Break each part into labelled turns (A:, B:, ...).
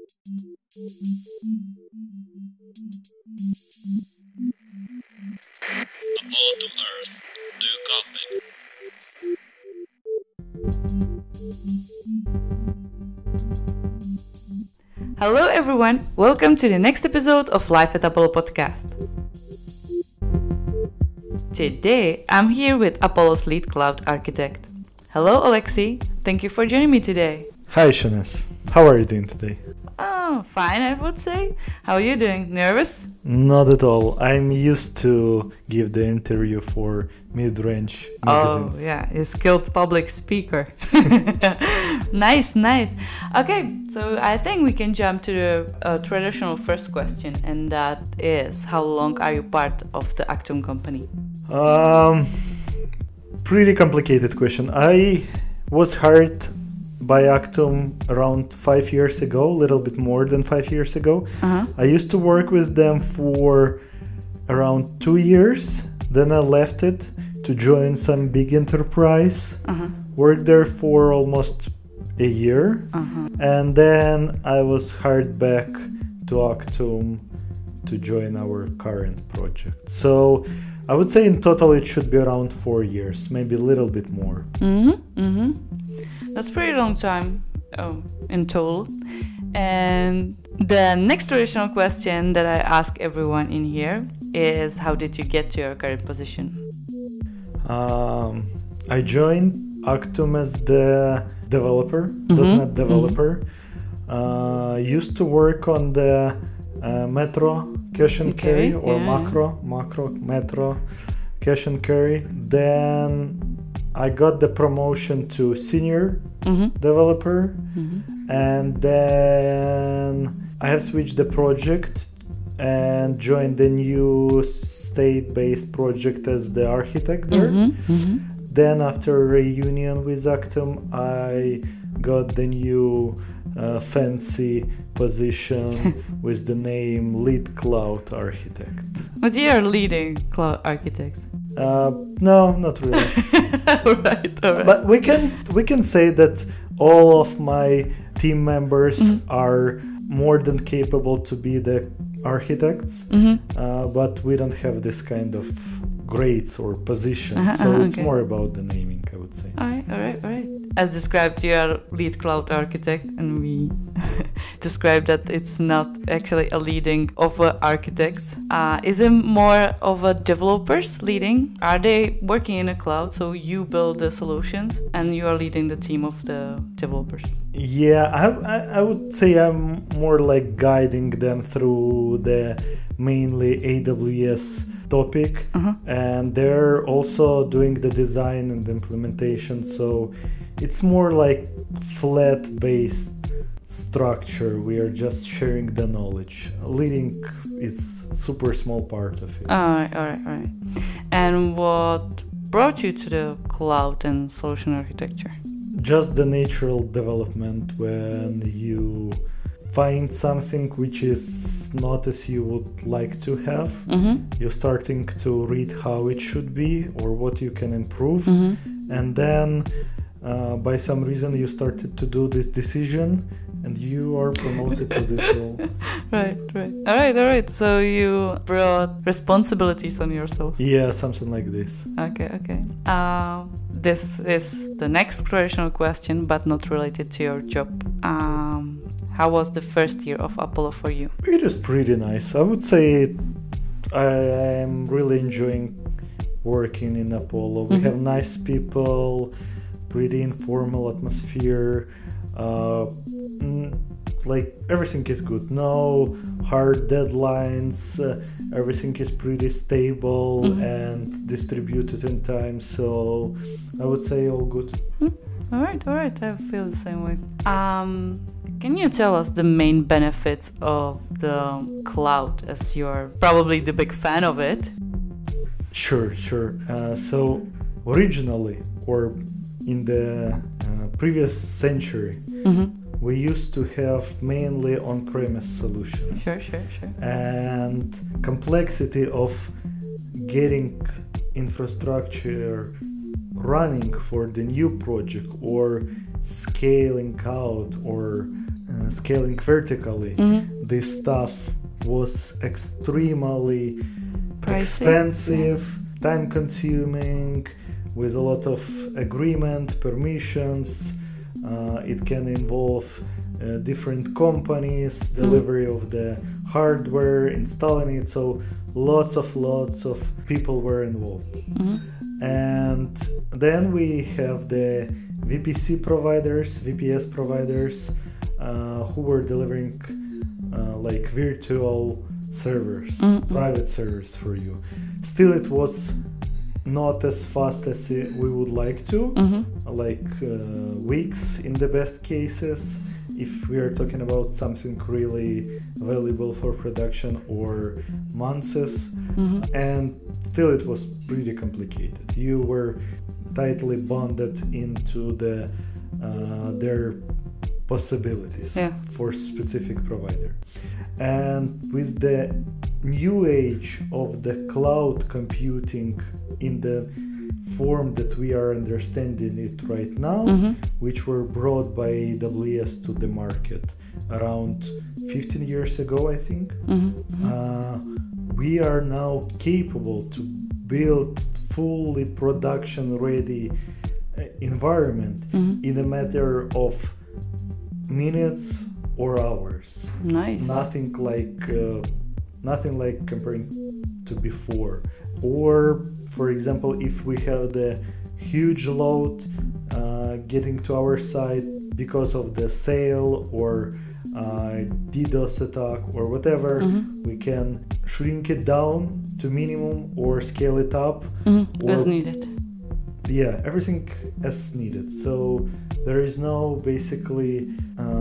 A: Apollo to Earth. Do you copy?
B: Hello everyone, welcome to the next episode of Life at Apollo podcast. Today I'm here with Apollo's lead cloud architect. Hello Alexei, thank you for joining me today.
C: Hi Shanes, how are you doing today?
B: Oh, fine I would say. How are you doing? Nervous?
C: Not at all. I'm used to give the interview for mid-range magazines.
B: Oh yeah, a skilled public speaker. Nice. Okay, so I think we can jump to the traditional first question, and that is, how long are you part of the Actum company?
C: Pretty complicated question. I was hired by Actum around 5 years ago, a little bit more than 5 years ago. I used to work with them for around 2 years. Then I left it to join some big enterprise. Worked there for almost a year. And then I was hired back to Actum to join our current project. So I would say in total it should be around 4 years, maybe a little bit more.
B: That's a pretty long time in total. And the next traditional question that I ask everyone in here is, how did you get to your current position?
C: I joined Actum as the developer, .NET developer. Used to work on the Metro cache and carry, or macro Metro cache and carry. Then I got the promotion to senior developer, and then I have switched the project and joined the new state-based project as the architect there. Then after a reunion with Actum, I got the new fancy position with the name lead cloud architect.
B: But you are leading cloud architects.
C: No, not really.
B: All right.
C: But we can say that all of my team members are more than capable to be the architects, but we don't have this kind of grades or positions, so it's more about the naming, I would say.
B: All right. As described, you are lead cloud architect, and we described that it's not actually a leading of architects. Is it more of a developers leading? Are they working in a cloud, so you build the solutions and you are leading the team of the developers?
C: Yeah, I would say I'm more like guiding them through the mainly AWS topic, and they're also doing the design and the implementation, so it's more like flat based structure. We are just sharing the knowledge. Leading is super small part of it.
B: All right. And what brought you to the cloud and solution architecture?
C: Just the natural development. When you find something which is not as you would like to have, you're starting to read how it should be or what you can improve, and then by some reason you started to do this decision and you are promoted to this role.
B: Right. All right. So you brought responsibilities on yourself.
C: Yeah, something like this.
B: Okay. This is the next traditional question, but not related to your job. How was the first year of Apollo for you?
C: It is pretty nice. I would say I am really enjoying working in Apollo. We have nice people, pretty informal atmosphere. Like everything is good. No hard deadlines. Everything is pretty stable and distributed in time. So I would say all good.
B: All right. I feel the same way. Can you tell us the main benefits of the cloud, as you're probably the big fan of it?
C: Sure. So originally, or in the previous century, we used to have mainly on-premise solutions.
B: Sure.
C: And complexity of getting infrastructure running for the new project or scaling out or scaling vertically, this stuff was extremely
B: Pricey.
C: expensive, time consuming, with a lot of agreement, permissions. It can involve different companies, delivery of the hardware, installing it. So lots of people were involved. And then we have the VPC providers, VPS providers, who were delivering like virtual servers, private servers for you. Still, it was not as fast as we would like to, like weeks in the best cases, if we are talking about something really valuable for production, or months. And still it was pretty complicated. You were tightly bonded into their possibilities for specific provider. And with the new age of the cloud computing in the form that we are understanding it right now, which were brought by AWS to the market around 15 years ago, I think, we are now capable to build fully production ready environment in a matter of minutes or hours.
B: Nice.
C: Nothing like comparing to before. Or, for example, if we have the huge load getting to our site because of the sale or DDoS attack or whatever, we can shrink it down to minimum or scale it up
B: as needed.
C: Yeah, everything as needed. So there is no basically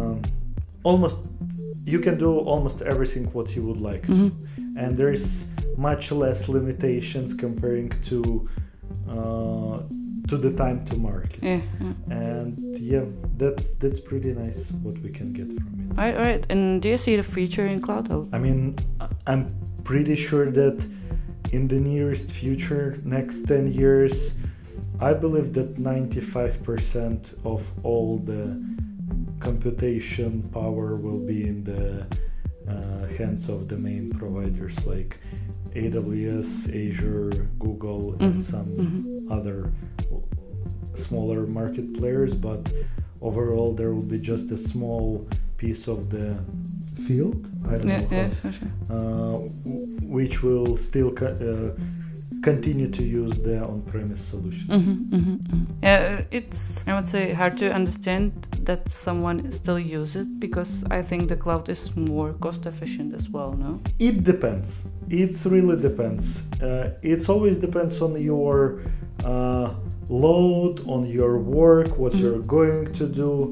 C: you can do almost everything what you would like to, and there is much less limitations comparing to the time to market. And that's pretty nice what we can get from it.
B: All right. And do you see the feature in CloudHost?
C: I mean, I'm pretty sure that in the nearest future, next 10 years, I believe that 95% of all the computation power will be in the hands of the main providers like AWS, Azure, Google, and some other smaller market players. But overall, there will be just a small piece of the field. I don't know how, which will still continue to use the on-premise solutions.
B: Yeah, it's, I would say, hard to understand that someone still uses it, because I think the cloud is more cost efficient as well, no?
C: It depends. It really depends. It always depends on your load, on your work, what you're going to do.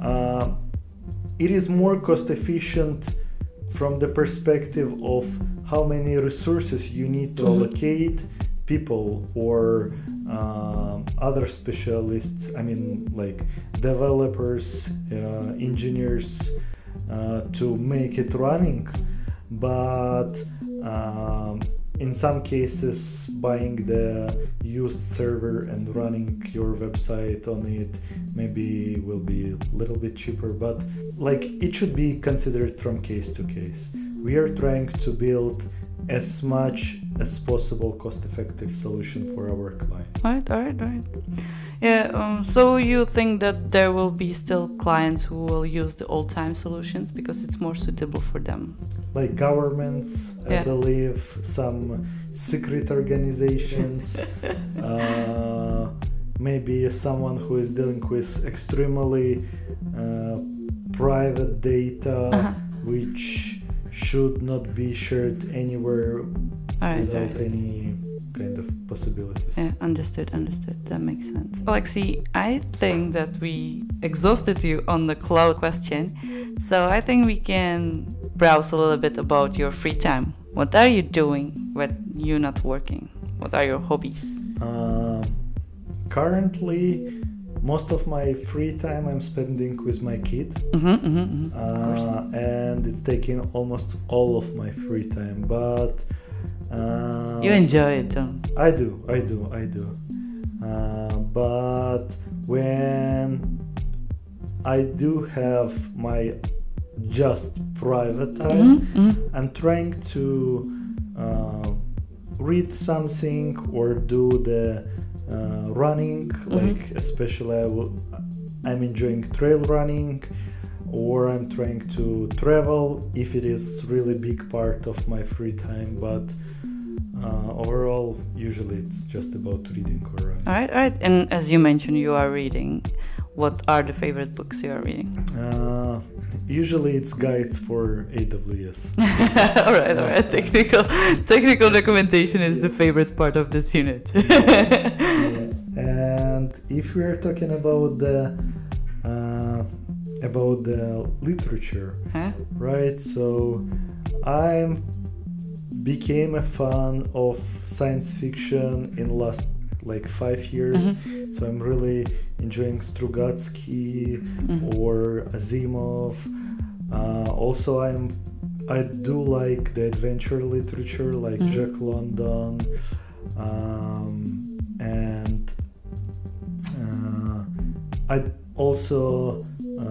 C: It is more cost efficient from the perspective of how many resources you need to allocate, people or other specialists, I mean like developers, engineers, to make it running. But in some cases, buying the used server and running your website on it maybe will be a little bit cheaper, but like it should be considered from case to case. We are trying to build as much as possible cost-effective solution for our client.
B: All right. Yeah, so you think that there will be still clients who will use the old-time solutions because it's more suitable for them?
C: Like governments, I believe, some secret organizations, maybe someone who is dealing with extremely private data, which should not be shared anywhere without any kind of possibilities.
B: Yeah, understood. That makes sense. Alexei, I think that we exhausted you on the cloud question. So I think we can browse a little bit about your free time. What are you doing when you're not working? What are your hobbies?
C: Currently, most of my free time I'm spending with my kid. And it's taking almost all of my free time. But
B: you enjoy it, don't you?
C: I do. But when I do have my just private time. I'm trying to read something or do the running, like especially I'm enjoying trail running, or I'm trying to travel if it is really big part of my free time, but overall usually it's just about reading or running.
B: All right. And as you mentioned, you are reading. What are the favorite books you are reading?
C: Usually it's guides for AWS.
B: all right. Technical documentation is the favorite part of this unit.
C: Yeah. And if we are talking about the literature, right? So I became a fan of science fiction in last like 5 years. So I'm really enjoying Strugatsky or Asimov. Also I do like the adventure literature like Jack London, and I also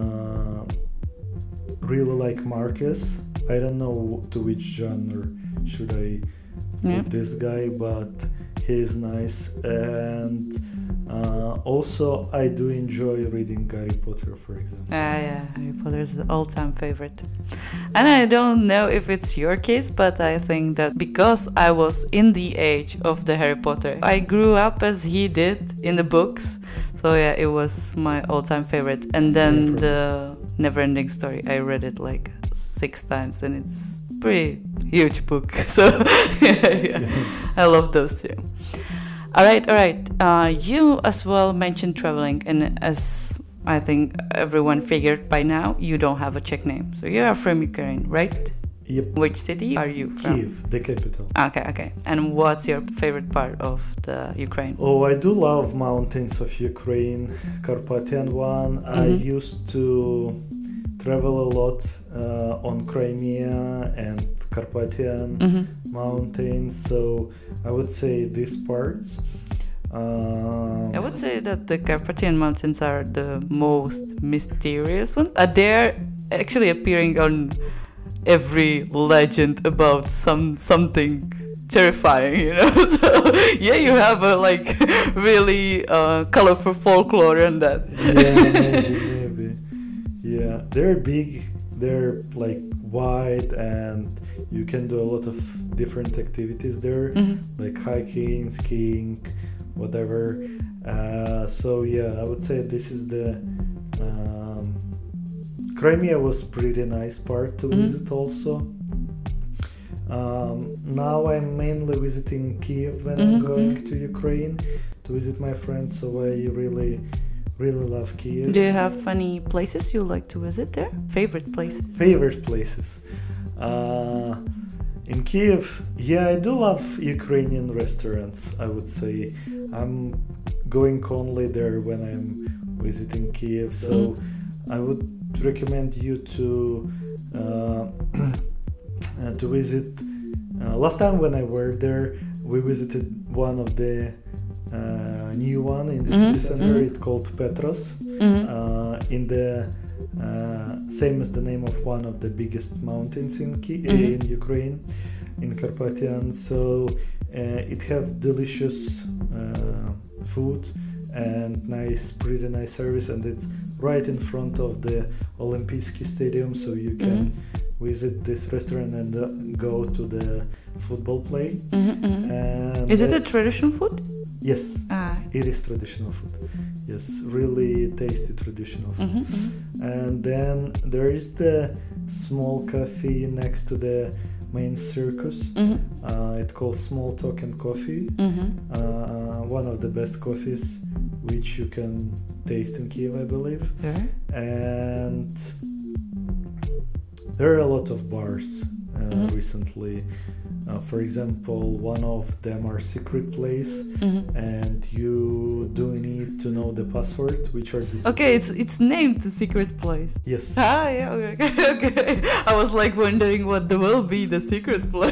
C: really like Marquez. I don't know to which genre should I put this guy, but he's nice. And also I do enjoy reading Harry Potter, for example.
B: Yeah, Harry Potter is an all-time favorite. And I don't know if it's your case, but I think that because I was in the age of the Harry Potter, I grew up as he did in the books. So yeah, it was my all-time favorite. And then the Neverending Story, I read it like 6 times, and it's a pretty huge book. So yeah. I love those two. All right. You as well mentioned traveling, and as I think everyone figured by now, you don't have a Czech name. So you are from Ukraine, right?
C: Yep.
B: Which city are you from?
C: Kiev, the capital.
B: Okay. And what's your favorite part of the Ukraine?
C: Oh, I do love mountains of Ukraine, Carpathian one. I used to travel a lot on Crimea and Carpathian mountains, so I would say these parts.
B: I would say that the Carpathian Mountains are the most mysterious ones. They're actually appearing on every legend about something terrifying, you know. So yeah, you have a like really colorful folklore in that.
C: Yeah, maybe. Yeah, they're big. They're like wide, and you can do a lot of different activities there, like hiking, skiing, whatever. So yeah, I would say this is the Crimea was pretty nice part to visit also. Now I'm mainly visiting Kiev when I'm going to Ukraine to visit my friends, so I really love Kiev.
B: Do you have funny places you like to visit there? Favorite places?
C: Favorite places. In Kiev, yeah, I do love Ukrainian restaurants, I would say. I'm going only there when I'm visiting Kiev, so I would recommend you to visit. Last time when I were there, we visited one of the new one in the city center. It's called Petros, in the same as the name of one of the biggest mountains in Ukraine, in Carpathian. So it have delicious food and pretty nice service, and it's right in front of the Olympijski Stadium, so you can visit this restaurant and go to the football play. And
B: is it a traditional food?
C: Yes, it is traditional food. Yes, really tasty traditional food. And then there is the small cafe next to the main circus. It's called Small Talk and Coffee. One of the best coffees which you can taste in Kiev, I believe. And there are a lot of bars recently. For example, one of them are secret place, and you do need to know the password, which are
B: okay. It's named the secret place.
C: Yes.
B: Yeah. Okay. I was like wondering what will be the secret place.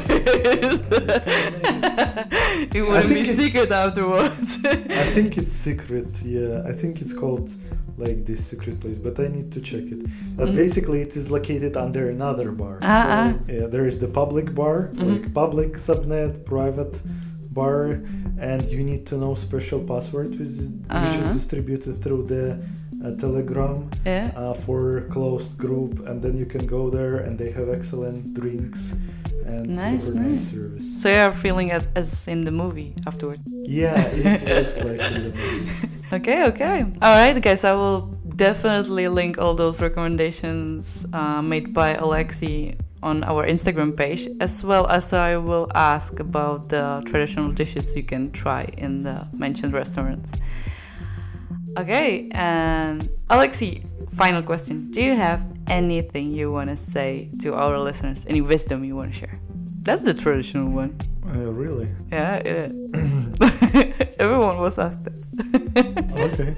B: It wouldn't be secret afterwards.
C: I think it's secret, yeah. I think it's called like this secret place, but I need to check it. But basically it is located under another bar. So, there is the public bar, like public subnet, private bar, and you need to know special password which is distributed through the Telegram for closed group, and then you can go there and they have excellent drinks and nice service.
B: So you are feeling it as in the movie afterward.
C: Yeah, it looks like in the movie.
B: Okay. Alright guys, I will definitely link all those recommendations made by Alexei on our Instagram page, as well as I will ask about the traditional dishes you can try in the mentioned restaurants. Okay, and Alexei, final question. Do you have anything you want to say to our listeners? Any wisdom you want to share? That's the traditional one.
C: Really?
B: Yeah. Everyone was asked that.
C: Okay.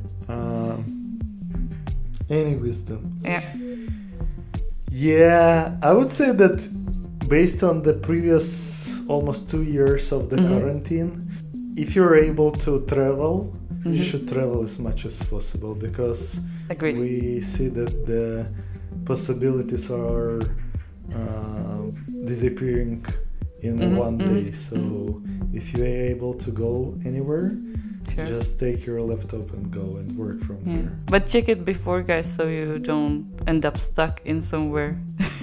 C: Any wisdom? Yeah, I would say that based on the previous almost 2 years of the quarantine, if you're able to travel, you should travel as much as possible, because we see that the possibilities are disappearing in one day. So if you're able to go anywhere, just take your laptop and go and work from there.
B: But check it before, guys, so you don't end up stuck in somewhere.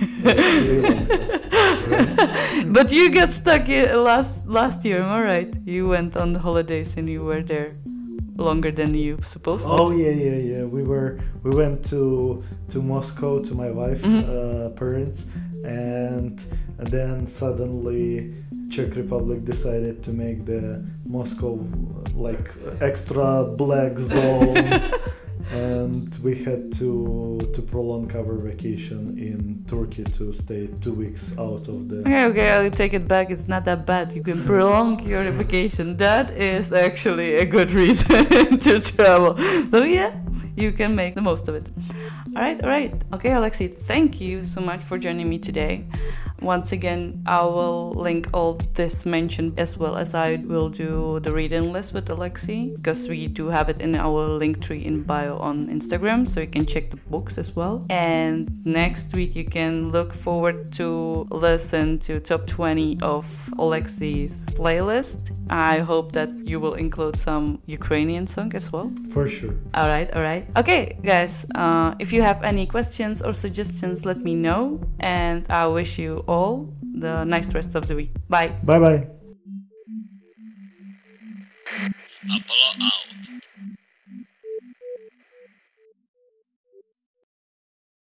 B: But you got stuck last year, am I right? You went on the holidays and you were there longer than you supposed to.
C: Oh yeah. We went to Moscow to my wife's parents, and then suddenly Czech Republic decided to make the Moscow like extra black zone, and we had to prolong our vacation in Turkey to stay 2 weeks out of the...
B: Okay, I'll take it back. It's not that bad. You can prolong your vacation. That is actually a good reason to travel. So yeah, you can make the most of it. All right. Okay, Alexei, thank you so much for joining me today. Once again, I will link all this mentioned, as well as I will do the reading list with Alexei, because we do have it in our link tree in bio on Instagram, so you can check the books as well. And next week you can look forward to listen to top 20 of Alexei's playlist. I hope that you will include some Ukrainian song as well.
C: For sure.
B: All right. Okay, guys, if you have any questions or suggestions, let me know, and I wish you all the nice rest of the week. Bye.
C: Bye.
A: Apollo out.